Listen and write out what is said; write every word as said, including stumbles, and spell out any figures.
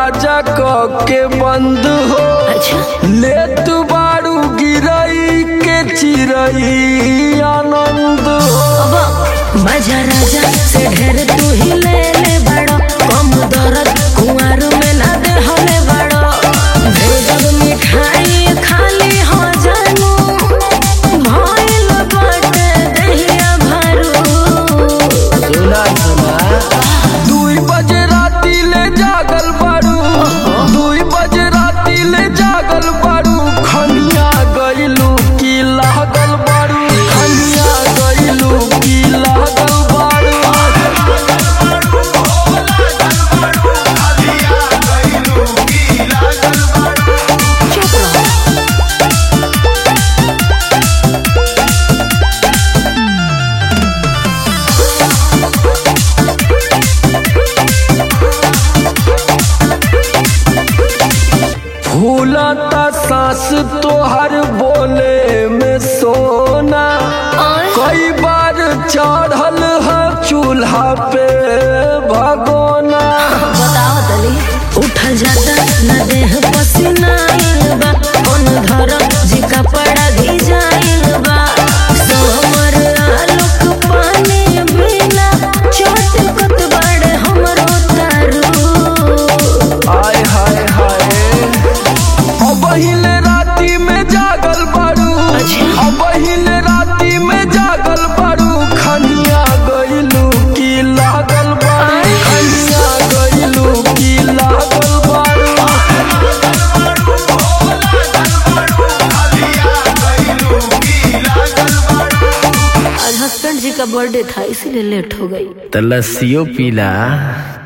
दरवाजा क के बंद हो। ले तू बारू गिरई के चिरई आनंद हो। मजा राजा से ढेर तू ही ले ले बड़ो, कम दर्द कुंवर में ना दे होले बड़ो। भेजब मिठाई खाली हो जानू, भइल बाटे दहिया भरू। सुना सुना दुई बजे राती ले जागल बारू, दुई बजे राती ले जागल बारू। खनिया गइलू की लागल बारू, खनिया गइलू की लागल बारू। चुप रहो। फूलता सांस तोहर बोले में सोना, कई बार चढ़ल है चूल्हा पे भगोना। बताओ तली उठल जाता न देह पसीना आइल बा, कौन धर जी कपड़ा भिजाइल बा। सोमर आलोक पानी बिना चटकत बड़े हमरो तारू। हाय हाय हाय अब हिले राती में जागल बारू, अब हिले राती में जागल बारू। खनिया गइलू की लागल बारू, खनिया गइलू की लागल बारू। आज हस्बैंड जी का बर्थडे था इसीलिए लेट हो गई। तो लस्सियों पीला।